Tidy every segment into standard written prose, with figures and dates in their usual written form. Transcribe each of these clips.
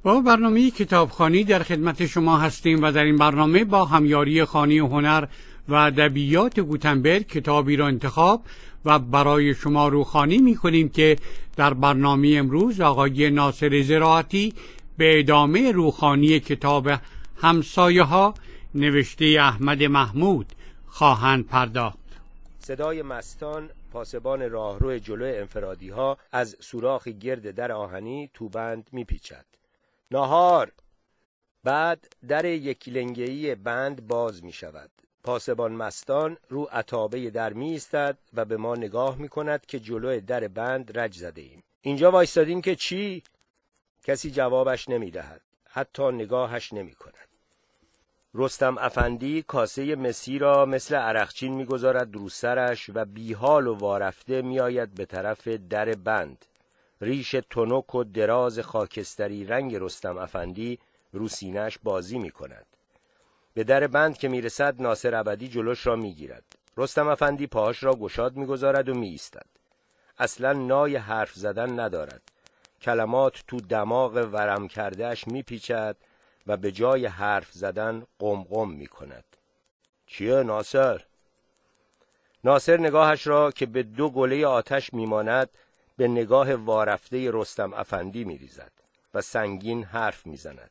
با برنامه کتابخوانی در خدمت شما هستیم و در این برنامه با همیاری خانه هنر و ادبیات گوتنبرگ کتابی را انتخاب و برای شما روخوانی می‌کنیم که در برنامه امروز آقای ناصر زراعتی به ادامه روخوانی کتاب همسایه‌ها نوشته احمد محمود خواهند پرداخت. صدای مستان پاسبان راهرو جلوی انفرادی ها از سوراخ گرد در آهنی توبند میپیچد. ناهار. بعد در یک لنگه‌ای بند باز می شود. پاسبان مستان رو عتابه در می ایستد و به ما نگاه می کند که جلوی در بند رج زده ایم. اینجا وایستادیم که چی؟ کسی جوابش نمی دهد. حتی نگاهش نمی کند. رستم افندی کاسه مسی را مثل عرقچین می گذارد رو سرش و بیحال و وارفته می آید به طرف در بند. ریش تنک و دراز خاکستری رنگ رستم افندی رو سینه‌اش بازی می کند. به در بند که می رسد ناصر ابدی جلوش را می گیرد. رستم افندی پاهاش را گشاد می گذارد و می ایستد. اصلا نای حرف زدن ندارد. کلمات تو دماغ ورم کردهش می پیچد و به جای حرف زدن قمقم می کند. چیه ناصر؟ ناصر نگاهش را که به دو گوله آتش می ماند به نگاه وارفته رستم افندی می ریزد و سنگین حرف می زند.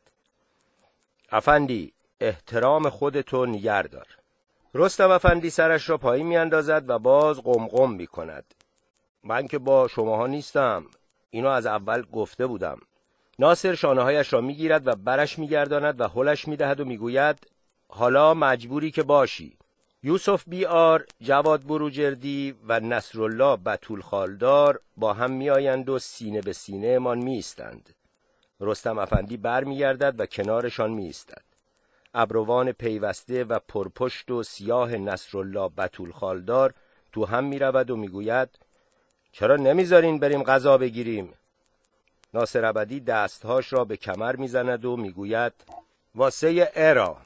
افندی احترام خودتو نگه دار. رستم افندی سرش را پایین می اندازد و باز قمقم می کند. من که با شماها نیستم. اینو از اول گفته بودم. ناصر شانه‌هایش را می گیرد و برش می گرداند و هلش می دهد و می گوید حالا مجبوری که باشی. یوسف بیار، جواد بروجردی و نصرالله بتول خالدار با هم می آیند و سینه به سینه من می ایستند. رستم افندی بر می گردد و کنارشان می ایستد. ابروان پیوسته و پرپشت و سیاه نصرالله بتول خالدار تو هم می رود و می گوید چرا نمیذارین بریم غذا بگیریم؟ ناصر ابدی دستهاش را به کمر می زند و می گوید واسه ارا.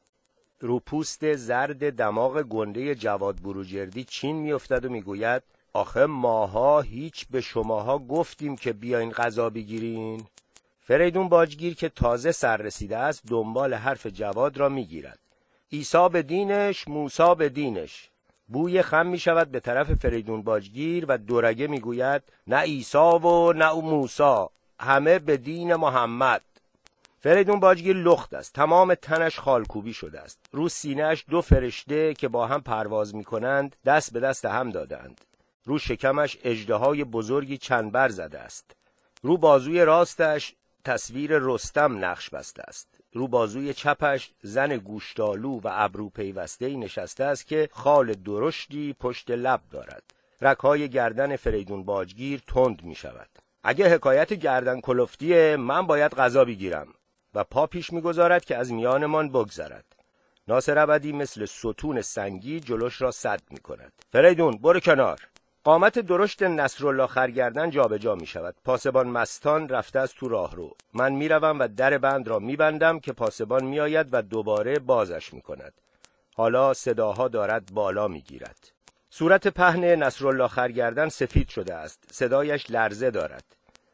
رو پوست زرد دماغ گنده جواد بروجردی چین می افتد و می گوید آخه ماها هیچ به شماها گفتیم که بیاین غذا بگیرین؟ فریدون باجگیر که تازه سر رسیده است دنبال حرف جواد را می گیرد. عیسی به دینش، موسی به دینش. بوی خم می شود به طرف فریدون باجگیر و دورگه می گوید نه عیسی و نه موسی، همه به دین محمد. فریدون باجگیر لخت است. تمام تنش خالکوبی شده است. رو سینه‌اش دو فرشته که با هم پرواز می کنند دست به دست هم دادند. رو شکمش اژدهای بزرگی چنبر زده است. رو بازوی راستش تصویر رستم نقش بسته است. رو بازوی چپش زن گوشتالو و ابرو پیوسته‌ای نشسته است که خال درشتی پشت لب دارد. رگ‌های گردن فریدون باجگیر تند می شود. اگه حکایت گردن کلفتیه من باید غذا بگیرم و پا پیش می‌گذارد که از میانمان بگذرد. ناصر ابدی مثل ستون سنگی جلوش را سد می‌کند. فریدون برو کنار. قامت درشت نصرالله خرگردن جابجا می‌شود. پاسبان مستان رفته از تو راهرو. من میروم و در بند را میبندم که پاسبان میآید و دوباره بازش می‌کند. حالا صداها دارد بالا می‌گیرد. صورت پهن نصرالله خرگردن سفید شده است. صدایش لرزه دارد.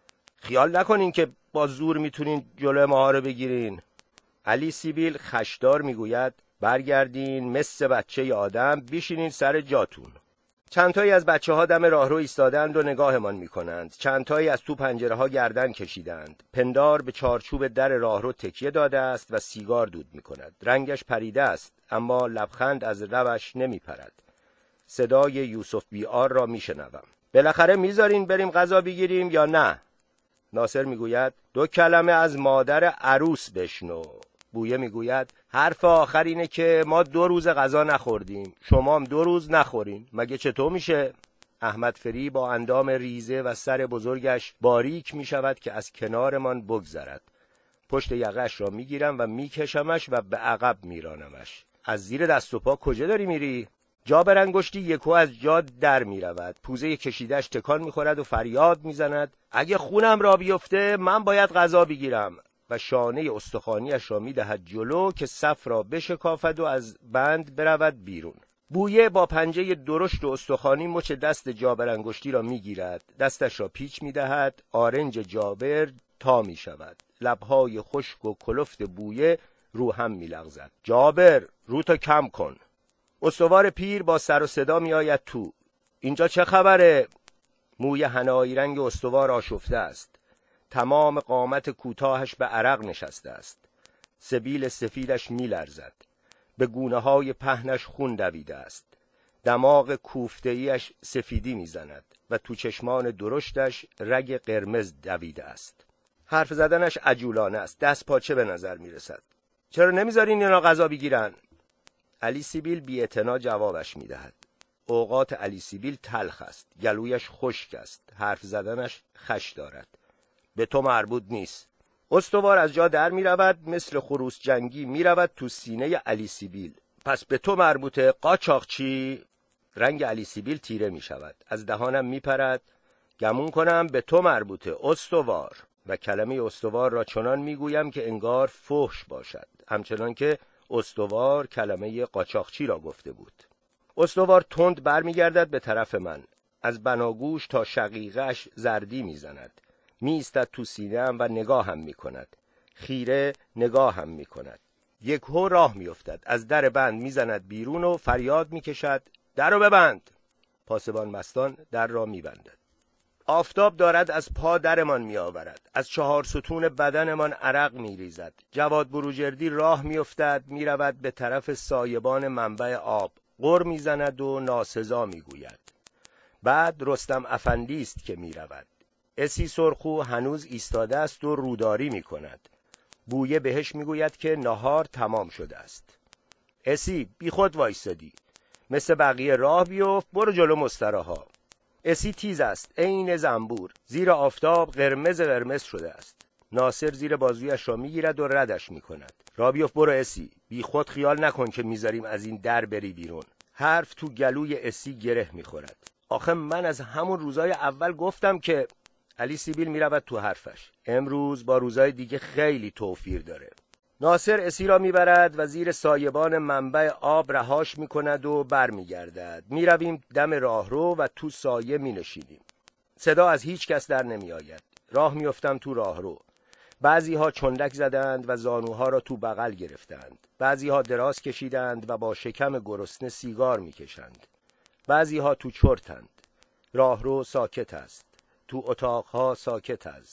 خیال نکنین که با زور میتونین جلوی ما رو بگیرین. علی سیبیل خشدار میگوید برگردین مثل بچه آدم بیشینین سر جاتون. چندتایی از بچه‌ها دم راهرو ایستادند و نگاهمان میکنند. چندتایی از تو پنجره ها گردن کشیدند. پندار به چارچوب در راهرو تکیه داده است و سیگار دود میکند. رنگش پریده است اما لبخند از لبش نمیپرد. صدای یوسف بیار را میشنوم. بالاخره میذارین بریم غذا بگیریم یا نه؟ ناصر میگوید 2 کلمه از مادر عروس بشنو. بویه میگوید حرف آخر اینه که ما 2 روز غذا نخوردیم، شما هم 2 روز نخورین، مگه چطور میشه؟ احمد فری با اندام ریزه و سر بزرگش باریک میشود که از کنارمان بگذرد. پشت یقه‌اش را میگیرم و میکشمش و به عقب میرانمش. از زیر دست و پا کجا داری میری؟ جابر انگشتی یکو از جا در می رود. پوزه کشیدش تکان می خورد و فریاد می زند اگه خونم را بیفته من باید غذا بگیرم و شانه استخوانیش را می دهد جلو که صف را بشکافد و از بند برود بیرون. بویه با پنجه درشت و استخوانی مچ دست جابر انگشتی را می گیرد. دستش را پیچ می دهد. آرنج جابر تا می شود. لبهای خشک و کلفت بویه رو هم می‌لغزد. جابر، رو تا کم کن. استوار پیر با سر و صدا میآید تو. اینجا چه خبره؟ موی حنایی رنگ استوار آشفته است. تمام قامت کوتاهش به عرق نشسته است. سبیل سفیدش می‌لرزد. به گونه‌های پهنش خون دویده است. دماغ کوفته‌ایش سفیدی می‌زند و تو چشمان درشتش رگ قرمز دویده است. حرف زدنش عجولانه است. دست پاچه به نظر می‌رسد. چرا نمی‌ذارین اینا غذا بگیرن؟ علی سیبیل بی‌اعتنا جوابش می‌دهد. اوقات علی سیبیل تلخ است. گلویش خشک است. حرف زدنش خش دارد. به تو مربوط نیست. استوار از جا در می‌رود، مثل خروس جنگی می‌رود تو سینه علی سیبیل. پس به تو مربوطه قاچاقچی؟ رنگ علی سیبیل تیره می‌شود. از دهانم می‌پرد. گمون کنم به تو مربوطه استوار. و کلمه استوار را چنان می‌گویم که انگار فحش باشد، همچنان که استوار کلمه قاچاقچی را گفته بود. استوار تند برمیگردد به طرف من. از بناگوش تا شقیقه‌اش زردی می‌زند. می‌ایستد تو سینه‌ام و نگاهم می‌کند. خیره نگاهم می‌کند. یکهو راه می‌افتد. از در بند می‌زند بیرون و فریاد می‌کشد: درو ببند. پاسبان مستان در را می‌بندد. آفتاب دارد از پا درمان می‌آورد. از 4 ستون بدنمان عرق می‌ریزد. جواد بروجردی راه می‌افتد، می‌رود به طرف سایبان منبع آب. غر می‌زند و ناسزا می‌گوید. بعد رستم افندی است که می‌رود. اسی سرخو هنوز ایستاده است و روداری می‌کند. بویه بهش می‌گوید که نهار تمام شده است. اسی بی خود وایسادی. مثل بقیه راه بیفت، برو جلو مستراها. اسی تیز است، عین زنبور. زیر آفتاب قرمز شده است. ناصر زیر بازویش را میگیرد و ردش میکند. را بیفت، برو اسی. بی خود خیال نکن که میذاریم از این در بری بیرون. حرف تو گلوی اسی گره میخورد. آخه من از همون روزای اول گفتم که... علی سیبیل میرود تو حرفش. امروز با روزای دیگه خیلی توفیر داره. ناصر اسی را میبرد و زیر سایبان منبع آب رهاش میکند و برمیگردد. میرویم دم راهرو و تو سایه مینشینیم. صدا از هیچ کس در نمیآید. راه میافتم تو راهرو. بعضی ها چندک زدند و زانوها را تو بغل گرفتند. بعضی ها دراز کشیدند و با شکم گرسنه سیگار میکشند. بعضی ها تو چرتند. راهرو ساکت است. تو اتاقها ساکت است.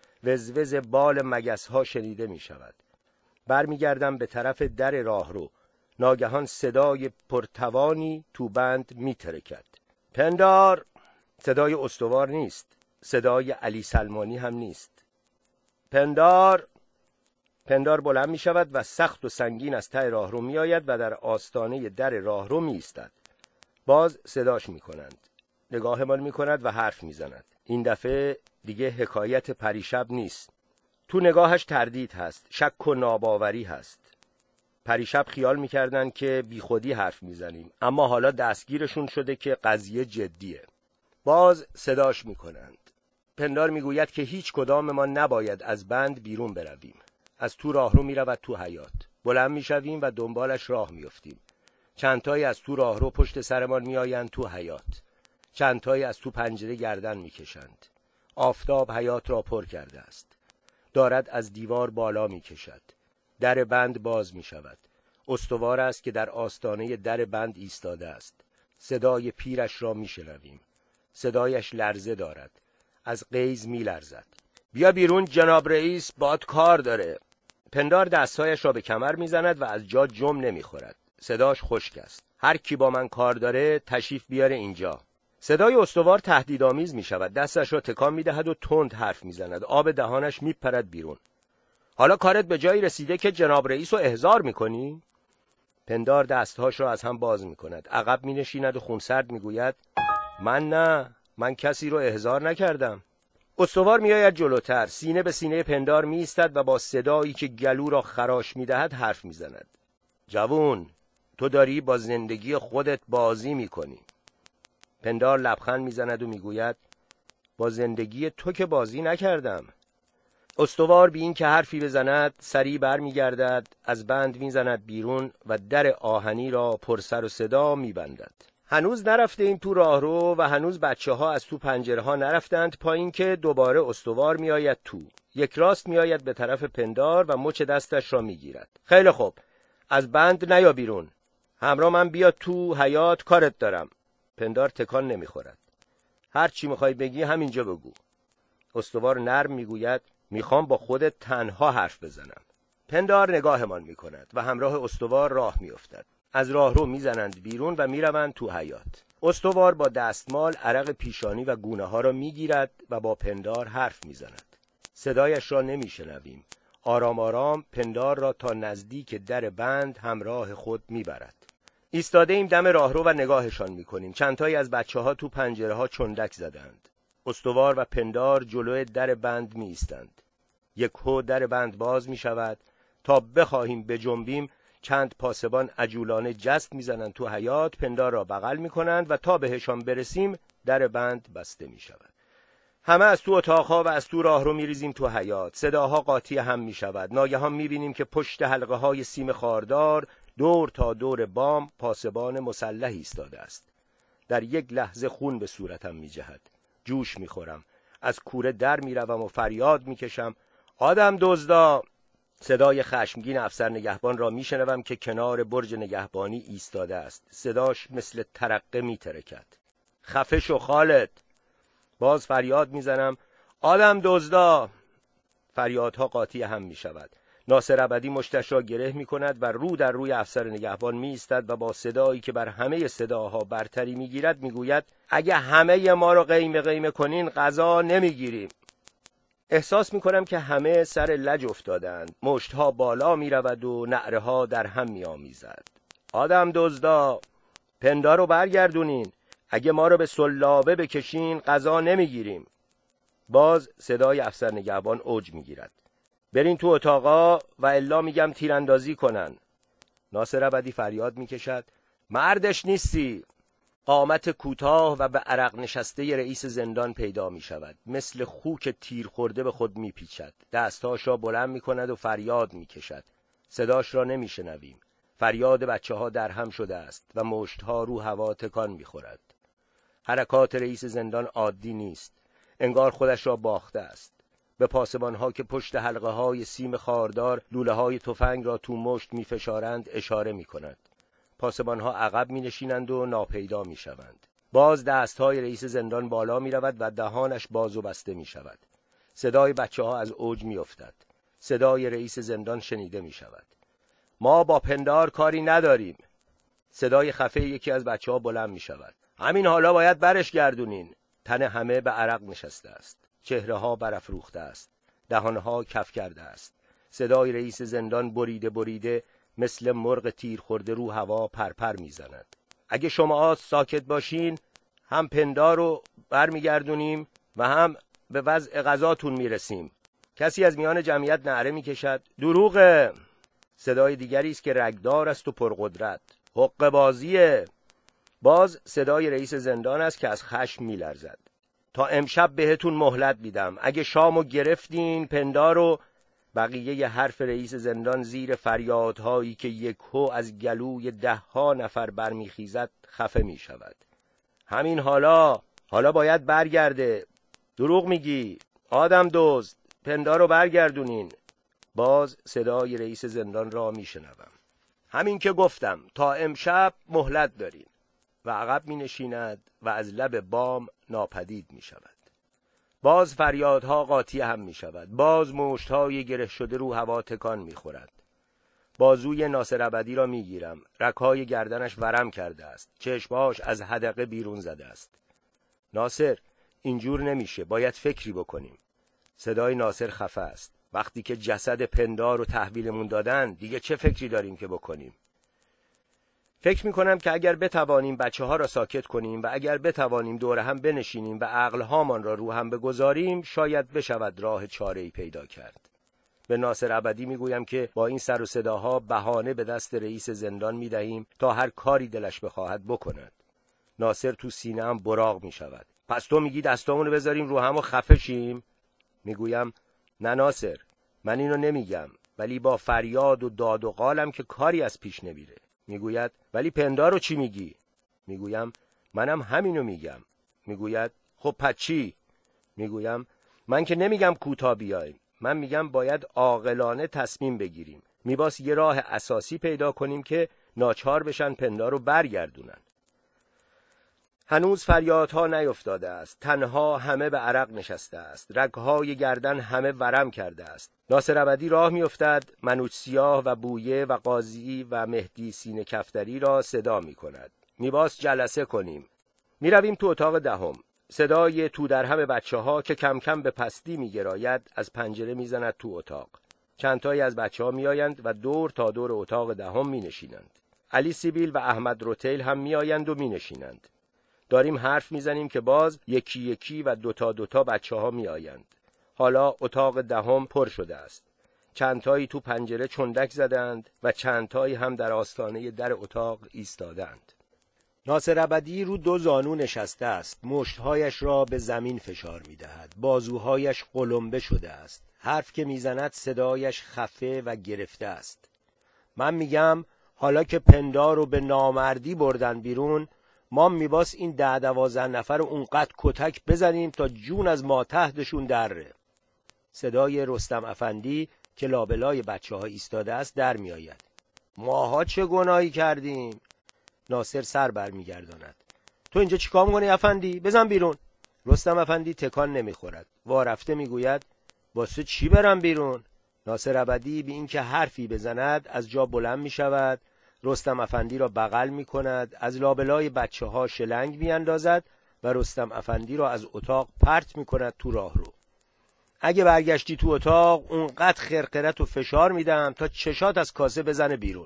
وزوز بال مگس‌ها شنیده میشود. برمیگردم به طرف در راهرو. ناگهان صدای پرتوانی تو بند میترکد. پندار! صدای استوار نیست. صدای علی سلمانی هم نیست. پندار! پندار بلند می شود و سخت و سنگین از ته راهرو می آید و در آستانه در راهرو می ایستد. باز صداش می کنند. نگاهمان می کند و حرف می زند. این دفعه دیگه حکایت پریشب نیست. تو نگاهش تردید هست، شک و ناباوری هست. پریشب خیال می‌کردن که بی خودی حرف میزنیم، اما حالا دستگیرشون شده که قضیه جدیه. باز صداش میکنند. پندار میگوید که هیچ کدام ما نباید از بند بیرون برویم. از تو راهرو میرود تو حیاط. بلند میشویم و دنبالش راه میافتیم. چندتایی از تو راهرو پشت سرمان میآیند تو حیاط. چندتایی از تو پنجره گردن میکشند. آفتاب حیاط را پر کرده است. دارد از دیوار بالا می کشد. در بند باز می شود. استوار است که در آستانه در بند ایستاده است. صدای پیرش را می شنویم. صدایش لرزه دارد. از غیظ می لرزد. بیا بیرون جناب رئیس، باد کار داره. پندار دستایش را به کمر می زند و از جا جم نمی خورد. صداش خشک است. هر کی با من کار داره تشریف بیاره اینجا. صدای استوار تهدیدآمیز می شود. دستش را تکان می دهد و تند حرف می زند. آب دهانش می پرد بیرون. حالا کارت به جایی رسیده که جناب رئیس رو احضار می کنی؟ پندار دستهاش را از هم باز می کند. عقب می نشیند و خونسرد می گوید من کسی رو احضار نکردم. استوار می آید جلوتر. سینه به سینه پندار می ایستد و با صدایی که گلو را خراش می دهد حرف می زند. جوون، تو داری با زندگی خودت بازی می کنی. پندار لبخند میزند و میگوید با زندگی تو که بازی نکردم. استوار بی این که حرفی بزند سریع بر میگردد، از بند میزند بیرون و در آهنی را پر سر و صدا میبندد. هنوز نرفتیم تو راهرو و هنوز بچه‌ها از تو پنجره‌ها نرفتند پایین که دوباره استوار میآید تو. یک راست میآید به طرف پندار و مچ دستش را میگیرد. خیلی خوب، از بند نیا بیرون. همراه من بیا تو حیاط، کارت دارم. پندار تکان نمیخورد. هر چی میخوای بگی همینجا بگو. استوار نرم میگوید میخوام با خودت تنها حرف بزنم. پندار نگاهمان میکند و همراه استوار راه میافتد. از راهرو میزنند بیرون و میروند تو حیاط. استوار با دستمال عرق پیشانی و گونه ها را میگیرد و با پندار حرف میزند. صدایش را نمیشنویم. آرام آرام پندار را تا نزدیک در بند همراه خود میبرد. ایستاده ایم دم راهرو و نگاهشان میکنیم. چندتایی از بچه‌ها تو پنجره ها چندک زدند. استوار و پندار جلوی در بند می ایستند. یکهو در بند باز می شود. تا بخواهیم بجنبیم چند پاسبان عجولانه جست می زنند تو حیاط، پندار را بغل می کنند و تا بهشان برسیم در بند بسته می شود. همه از تو اتاقها و از تو راهرو می ریزیم تو حیاط. صداها قاطی هم می شود. ناگهان می بینیم که پشت حلقه های سیم خاردار دور تا دور بام پاسبان مسلحی ایستاده است. در یک لحظه خون به صورتم می جهد. جوش می خورم. از کوره در می روم و فریاد می کشم آدم دزدا! صدای خشمگین افسر نگهبان را می شنوم که کنار برج نگهبانی ایستاده است. صداش مثل ترقه می ترکد. خفه شو خالد! باز فریاد می زنم آدم دزدا! فریادها قاطی هم می شود. ناصر ابدی مشتش را گره می کند و رو در روی افسر نگهبان می ایستد و با صدایی که بر همه صداها برتری می گیرد می گوید اگه همه ما رو قیمه قیمه کنین غذا نمی گیریم. احساس می کنم که همه سر لج افتادند. مشتها بالا می رود و نعره ها در هم می آمیزد. آدم دزدا! پندار رو برگردونین. اگه ما رو به سلابه بکشین غذا نمی گیریم. باز صدای افسر نگهبان اوج می گیرد. برین تو اتاقا و الا میگم تیراندازی کنن. ناصر ابدی فریاد میکشد مردش نیستی. قامت کوتاه و به عرق نشسته رئیس زندان پیدا می شود. مثل خوک تیر خورده به خود می پیچد. دستاش را بلند می کند و فریاد می کشد. صداش را نمی شنویم. فریاد بچه ها در هم شده است و مشتها رو هوا تکان می خورد. حرکات رئیس زندان عادی نیست. انگار خودش را باخته است. به پاسبان‌ها که پشت حلقه‌های سیم خاردار لوله‌های تفنگ را تو مشت می‌فشارند اشاره می‌کند. پاسبان‌ها عقب می‌نشینند و ناپیدا می‌شوند. باز دست‌های رئیس زندان بالا می‌رود و دهانش باز و بسته می‌شود. صدای بچه‌ها از اوج می‌افتد. صدای رئیس زندان شنیده می‌شود. ما با پندار کاری نداریم. صدای خفه یکی از بچه‌ها بلند می‌شود. همین حالا باید برش گردونین. تن همه به عرق نشسته است. چهره‌ها برافروخته است. دهانها کف کرده است. صدای رئیس زندان بریده بریده مثل مرغ تیر خورده رو هوا پرپر میزند. اگه شما ساکت باشین هم پندار رو برمیگردونیم و هم به وضع غذاتون میرسیم. کسی از میان جمعیت نعره میکشد دروغه. صدای دیگری است که رگدار است و پرقدرت. حق بازیه. باز صدای رئیس زندان است که از خشم میلرزد. تا امشب بهتون مهلت میدم. اگه شامو گرفتین پندارو. بقیه حرف رئیس زندان زیر فریادهایی که یکهو از گلوی 10 نفر برمیخیزد خفه میشود. همین حالا باید برگرده. دروغ میگی. آدم دزد. پندارو برگردونین. باز صدای رئیس زندان را میشنوم. همین که گفتم تا امشب مهلت دارین. و عقب می نشیند و از لب بام ناپدید می شود. باز فریادها قاطی هم می شود. باز مشتهای گره شده رو هوا تکان می خورد. بازوی ناصر ابدی را می گیرم. رگ‌های گردنش ورم کرده است. چشماش از حدقه بیرون زده است. ناصر اینجور نمیشه. باید فکری بکنیم. صدای ناصر خفه است. وقتی که جسد پندار رو تحویلمون دادن دیگه چه فکری داریم که بکنیم؟ فکر میکنم که اگر بتوانیم بچه‌ها را ساکت کنیم و اگر بتوانیم دور هم بنشینیم و عقلهامان را رو هم بگذاریم شاید بشود راه چاره‌ای پیدا کرد. به ناصر ابدی میگویم که با این سر و صداها بهانه به دست رئیس زندان میدهیم تا هر کاری دلش بخواهد بکند. ناصر تو سینه‌ام براق میشود. پس تو میگی دستامونو بذاریم رو هم و خفه شیم؟ میگویم نه ناصر، من اینو نمیگم، ولی با فریاد و داد و قالم که کاری از پیش نمیره. میگوید ولی پندارو چی میگی؟ میگویم منم همینو میگم. میگوید خب پس چی؟ میگویم من که نمیگم کوتاه بیایم، من میگم باید عاقلانه تصمیم بگیریم. میباس یه راه اساسی پیدا کنیم که ناچار بشن پندار رو برگردونن. هنوز فریادها نیفتاده است، تنها همه به عرق نشسته است، رگهای گردن همه ورم کرده است. ناصر ابدی راه میافتد، منوچ سیاه و بویه و قاضی و مهدی سینه کفتری را صدا میکند. میباس جلسه کنیم. میرویم تو اتاق دهم. صدای تو در هم بچه‌ها که کم کم به پستی میگراید از پنجره میزند تو اتاق. چند تایی از بچه‌ها میآیند و دور تا دور اتاق دهم مینشینند. علی سیبیل و احمد روتیل هم میآیند و مینشینند. داریم حرف میزنیم که باز یکی یکی و دوتا بچه‌ها میآیند. حالا اتاق دهم پر شده است. چند تایی تو پنجره چندک زدند و چند تایی هم در آستانه در اتاق ایستادند. ناصر ابدی رو 2 زانو نشسته است. مشت‌هایش را به زمین فشار می‌دهد. بازوهایش قلمبه شده است. حرف که میزند صدایش خفه و گرفته است. من میگم حالا که پندار رو به نامردی بردن بیرون، ما میباس این 10-12 نفر رو اونقدر کتک بزنیم تا جون از ما تحتشون دره. صدای رستم افندی که لابلای بچه‌ها ایستاده است در میآید. ماها چه گناهی کردیم؟ ناصر سر بر میگرداند. تو اینجا چیکار می‌کنی افندی؟ بزن بیرون. رستم افندی تکان نمیخورد. وارفته میگوید واسه چی برم بیرون؟ ناصر ابدی بی اینکه حرفی بزند از جا بلند میشود، رستم افندی را بغل میکند، از لابلای بچه‌ها شلنگ میاندازد و رستم افندی را از اتاق پرت میکند تو راهرو. اگه برگشتی تو اتاق اونقدر خرقرت و فشار میدم تا چشات از کاسه بزنه بیرون.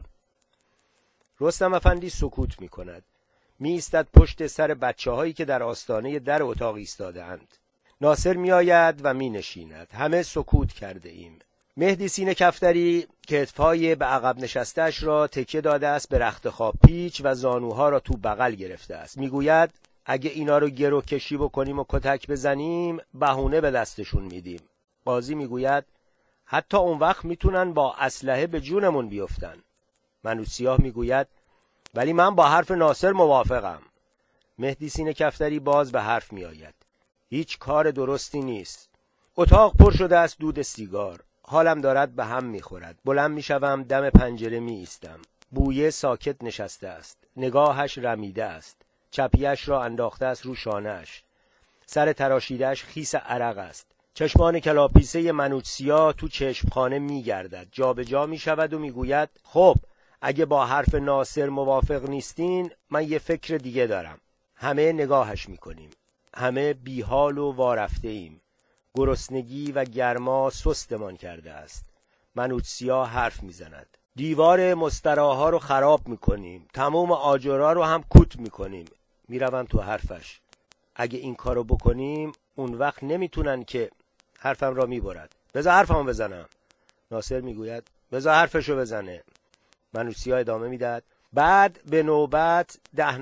رستم افندی سکوت میکند. میایستد پشت سر بچه‌هایی که در آستانه در اتاق ایستاده اند. ناصر میآید و مینشیند. همه سکوت کرده ایم. مهدی سینه کفتری کتف‌های به عقب نشسته‌اش را تکیه داده است به رخت خواب پیچ و زانوها را تو بغل گرفته است. میگوید اگه اینا رو گرو کشی بکنیم و کتک بزنیم بهونه به دستشون میدیم. قاضی میگوید حتی اون وقت میتونن با اسلحه به جونمون بیفتن. منوچ سیاه میگوید ولی من با حرف ناصر موافقم. مهدی سینه کفتری باز به حرف میآید. هیچ کار درستی نیست. اتاق پر شده است دود سیگار. حالم دارد به هم میخورد. بلند میشوم دم پنجره میایستم. بویه ساکت نشسته است. نگاهش رمیده است. چپیش را انداخته است رو شانه‌اش. سر تراشیده‌اش خیس عرق است. چشمان کلاپیسه منوچ سیاه تو چشمخانه میگردد. جا به جا میشود و میگوید خب اگه با حرف ناصر موافق نیستین من یه فکر دیگه دارم. همه نگاهش میکنیم. همه بیحال و وارفته ایم. گرسنگی و گرما سستمان کرده است. منوچ سیاه حرف میزند. دیوار مستراها رو خراب میکنیم. تمام آجرها رو هم کوت میکنیم. میروم تو حرفش. اگه این کارو بکنیم اون وقت نمیتونن که. حرفم را میبرد. بذار حرفمو بزنم. ناصر میگوید بذار حرفشو بزنه. منوچ سیاه ادامه میداد. بعد به نوبت 10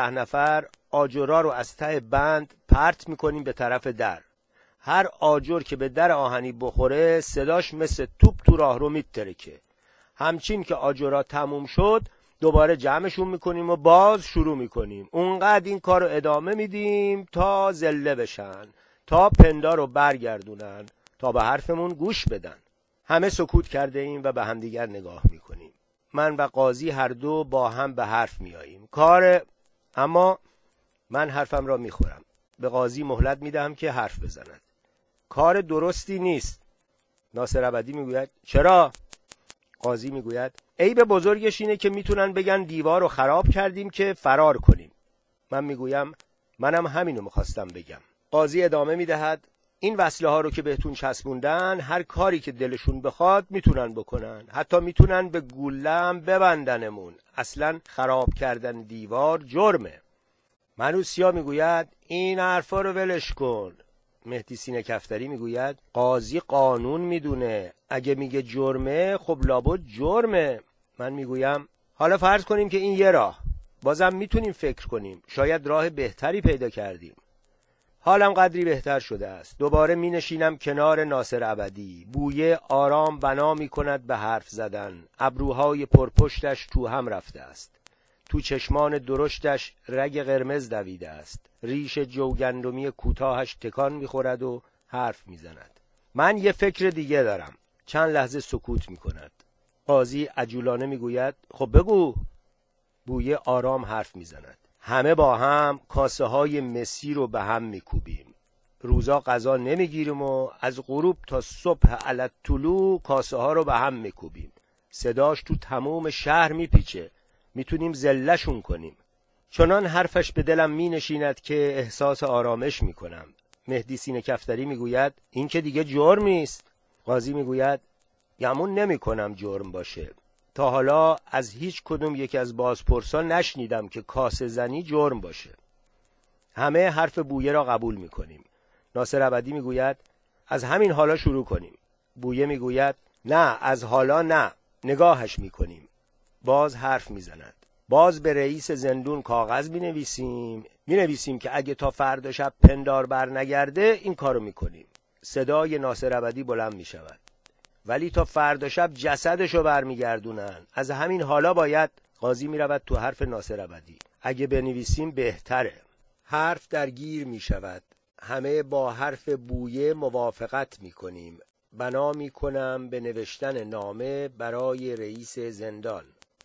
نفر آجرها رو از ته بند پرت میکنیم به طرف در. هر آجر که به در آهنی بخوره صداش مثل توپ تو راه رو میترکه. همچین که آجرها تموم شد دوباره جمعشون میکنیم و باز شروع میکنیم. اونقدر این کار رو ادامه میدیم تا زله بشن، تا پندار رو برگردونن، تا به حرفمون گوش بدن. همه سکوت کرده ایم و به همدیگر نگاه میکنیم. من و قاضی هر دو با هم به حرف میاییم. اما من حرفم را میخورم. به قاضی مهلت میدم که حرف بزند. کار درستی نیست. ناصر ابدی میگوید چرا؟ قاضی میگوید عیب بزرگش اینه که میتونن بگن دیوار رو خراب کردیم که فرار کنیم. من میگویم منم همینو میخواستم بگم. قاضی ادامه میدهد این وصله ها رو که بهتون چسبوندن هر کاری که دلشون بخواد میتونن بکنن. حتی میتونن به گوله‌ام ببندنمون. اصلا خراب کردن دیوار جرمه. منوچ سیاه میگوید این حرفا رو ولش کن. مهدی سینه کفتری میگوید قاضی قانون میدونه. اگه میگه جرمه خب لابد جرمه. من میگویم حالا فرض کنیم که این یه راه. بازم میتونیم فکر کنیم. شاید راه بهتری پیدا کردیم. حالم قدری بهتر شده است. دوباره می نشینم کنار ناصر ابدی. بویه آرام بنا می کند به حرف زدن. ابروهای پرپشتش تو هم رفته است. تو چشمان درشتش رگ قرمز دویده است. ریش جوگندمی کوتاهش تکان می‌خورد و حرف می‌زند. من یه فکر دیگه دارم. چند لحظه سکوت می‌کند. قاضی عجولانه می‌گوید خب بگو. بویه آرام حرف می‌زند. همه با هم کاسه های مسی رو به هم می‌کوبیم. روزا غذا نمی‌گیریم و از غروب تا صبح علی طلوع کاسه ها رو به هم می‌کوبیم. صداش تو تمام شهر میپیچه. میتونیم زله‌شون کنیم. چنان حرفش به دلم مینشیند که احساس آرامش میکنم. مهدی سینه کفتری میگوید این که دیگه جرم نیست. قاضی میگوید گمون نمیکنم جرم باشه. تا حالا از هیچ کدوم یکی از بازپرسان نشنیدم که کاسه زنی جرم باشه. همه حرف بویه را قبول میکنیم. ناصر ابدی میگوید از همین حالا شروع کنیم. بویه میگوید نه از حالا نه. نگاهش میکنیم. باز حرف میزند. باز به رئیس زندون کاغذ مینویسیم که اگه تا فردا شب پندار بر نگرده این کارو میکنیم. صدای ناصر ابدی بلند میشود. ولی تا فردا شب جسدشو برمیگردونن. از همین حالا باید. قاضی میرود تو حرف ناصر ابدی. اگه بنویسیم بهتره. حرف درگیر میشود. همه با حرف بویه موافقت میکنیم. بنا میکنم به نوشتن نامه برای رئیس زندان.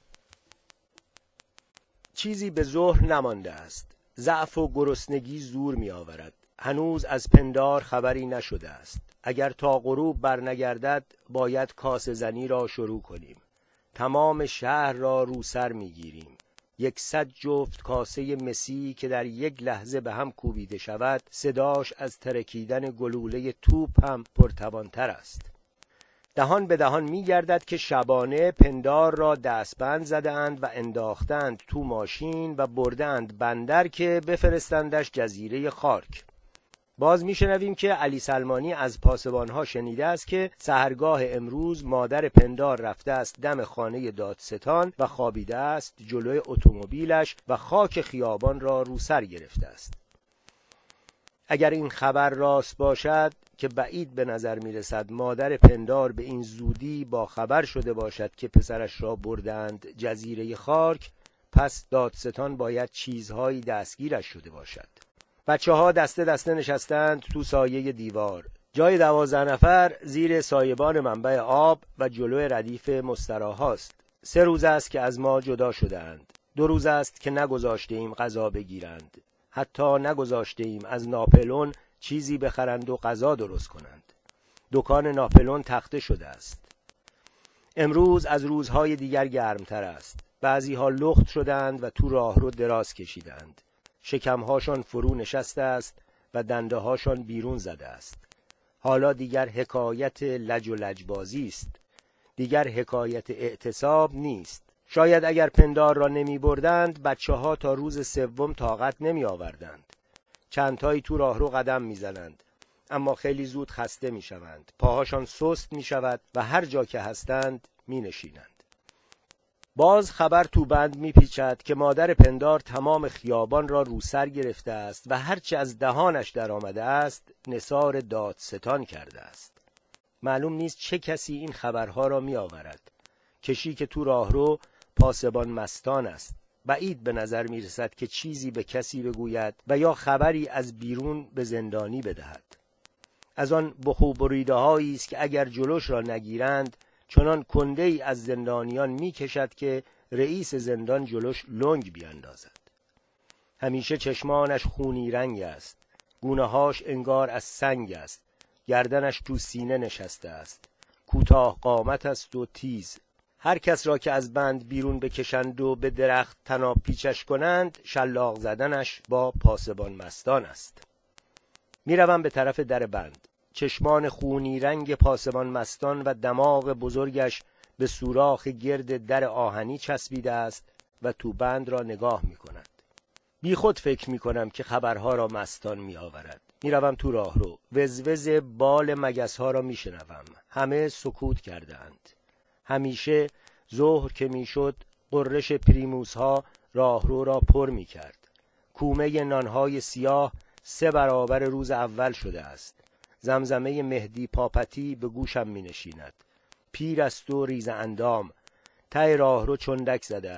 چیزی به ظهر نمانده است. ضعف و گرسنگی زور می آورد. هنوز از پندار خبری نشده است. اگر تا غروب برنگردد باید کاسه زنی را شروع کنیم. تمام شهر را رو سر می گیریم. 100 جفت کاسه مسی که در یک لحظه به هم کوبیده شود صداش از ترکیدن گلوله توپ هم پرتوانتر است. دهان به دهان می گردد که شبانه پندار را دستبند زدند و انداختند تو ماشین و بردند بندر که بفرستندش جزیره خارک. باز می شنویم که علی سلمانی از پاسبانها شنیده است که سحرگاه امروز مادر پندار رفته است دم خانه دادستان و خوابیده است جلوی اتومبیلش و خاک خیابان را رو سر گرفته است. اگر این خبر راست باشد که بعید به نظر می رسد مادر پندار به این زودی با خبر شده باشد که پسرش را بردند جزیره خارک، پس دادستان باید چیزهایی دستگیرش شده باشد. بچه‌ها دسته دسته نشستند تو سایه دیوار. جای 12 نفر زیر سایبان منبع آب و جلوی ردیف مستراحاست. 3 روز است که از ما جدا شدند. 2 روز است که نگذاشته ایم غذا بگیرند. حتی نگذاشته ایم از ناپلون چیزی بخرند و غذا درست کنند. دکان ناپلون تخته شده است. امروز از روزهای دیگر گرمتر است. بعضی ها لخت شدند و تو راهرو دراز کشیدند. شکمهاشان فرو نشسته است و دنده هاشان بیرون زده است. حالا دیگر حکایت لج و لجبازی است. دیگر حکایت اعتصاب نیست. شاید اگر پندار را نمی بردند بچه ها تا روز 3 طاقت نمی آوردند. چند تایی تو راهرو قدم می زنند. اما خیلی زود خسته می شوند. پاهاشان سست می شود و هر جا که هستند می نشینند. باز خبر تو بند می پیچد که مادر پندار تمام خیابان را رو سر گرفته است و هرچه از دهانش در آمده است نثار دادستان کرده است. معلوم نیست چه کسی این خبرها را می آورد. کشی که تو راهرو پاسبان مستان است. بعید به نظر می رسد که چیزی به کسی بگوید و یا خبری از بیرون به زندانی بدهد. از آن بخو بریده هایی است که اگر جلوش را نگیرند چنان کنده ای از زندانیان می کشد که رئیس زندان جلوش لنگ بیاندازد. همیشه چشمانش خونی رنگ است. گونه هاش انگار از سنگ است. گردنش تو سینه نشسته است. کوتاه قامت است و تیز. هر کس را که از بند بیرون بکشند و به درخت طناب پیچش کنند شلاق زدنش با پاسبان مستان است. میروم به طرف در بند. چشمان خونی رنگ پاسبان مستان و دماغ بزرگش به سوراخ گرد در آهنی چسبیده است و تو بند را نگاه می کند. بی خود فکر می کنم که خبرها را مستان می آورد. میروم تو راهرو. وزوز بال مگس ها را می شنوم. همه سکوت کردند. همیشه ظهر که می شد قررش پریموس ها راهرو را پر می کرد. کومه نانهای سیاه 3 برابر روز اول شده است. زمزمه مهدی پاپتی به گوشم می نشیند. پیر است و ریز اندام. ته راهرو چندک زده است.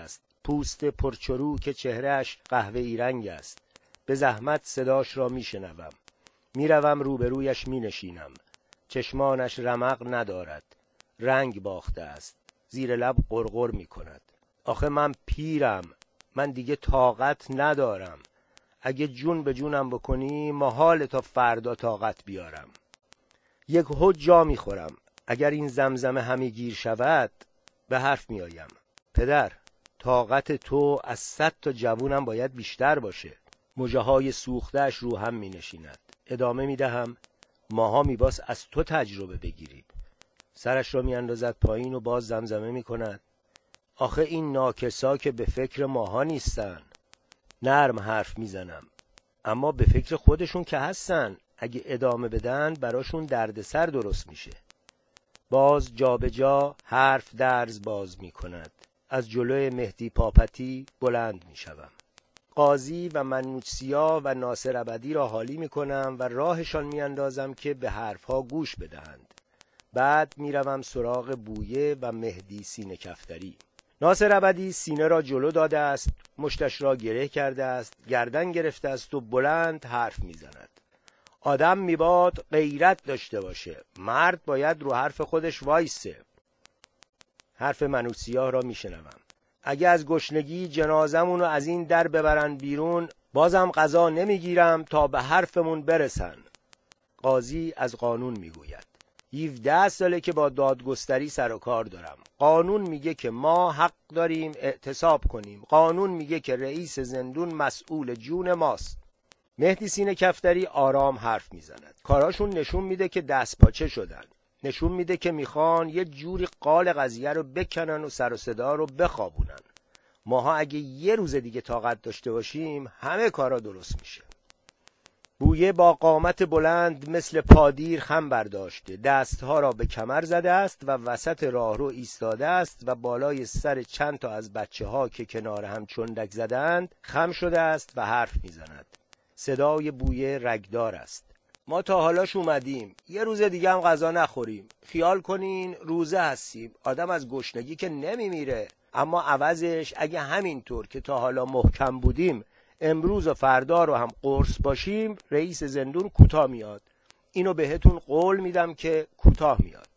پوست پرچرو که چهرهش قهوه‌ای رنگ است. به زحمت صداش را میشنوم. میروم روبرویش مینشینم. چشمانش رمق ندارد. رنگ باخته است. زیر لب غرغر میکند. آخه من پیرم. من دیگه طاقت ندارم. اگه جون به جونم بکنی محال تا فردا طاقت بیارم. یک هوج جا میخورم. اگر این زمزمه همی گیر شود به حرف میآیم. پدر، طاقت تو از 100 تا جوونم باید بیشتر باشه. مژه های سوخته‌اش رو هم می نشیند. ادامه می دهم. ماها میباس از تو تجربه بگیریم. سرش را می اندازد پایین و باز زمزمه می کند. آخه این ناکسا که به فکر ماها نیستن. نرم حرف می زنم. اما به فکر خودشون که هستن. اگه ادامه بدن براشون دردسر درست میشه. باز جا به جا حرف درز باز می کند. از جلوی مهدی پاپتی بلند می شوم. قاضی و منوچسیا و ناصر ابدی را حالی می کنم و راهشان می اندازم که به حرفها گوش بدهند. بعد می روم سراغ بویه و مهدی سینه کفتری. ناصر ابدی سینه را جلو داده است، مشتش را گره کرده است، گردن گرفته است و بلند حرف می زند. آدم می باد غیرت داشته باشه. مرد باید رو حرف خودش وایسه. حرف منوچسیا را می شنوم. اگه از گشنگی جنازمون رو از این در ببرن بیرون بازم قضا نمیگیرم تا به حرفمون برسن. قاضی از قانون میگوید. 17 ساله که با دادگستری سر و کار دارم. قانون میگه که ما حق داریم اعتصاب کنیم. قانون میگه که رئیس زندون مسئول جون ماست. مهدی سینه کفتری آرام حرف میزند. کاراشون نشون میده که دست پاچه شدن. نشون میده که میخوان یه جوری قال قضیه رو بکنن و سر و صدا رو بخوابونن. ماها اگه یه روز دیگه طاقت داشته باشیم همه کارا درست میشه. بویه با قامت بلند مثل پادیر خم برداشته، دستها را به کمر زده است و وسط راهرو ایستاده است و بالای سر چند تا از بچه‌ها که کنار هم چندک زدند خم شده است و حرف میزند. صدای بویه رگدار است. ما تا حالاش اومدیم، یه روز دیگه هم غذا نخوریم. خیال کنین روزه هستیم. آدم از گشنگی که نمیمیره، اما عوضش اگه همینطور که تا حالا محکم بودیم امروز و فردا رو هم قرص باشیم، رئیس زندون کوتاه میاد. اینو بهتون قول میدم که کوتاه میاد.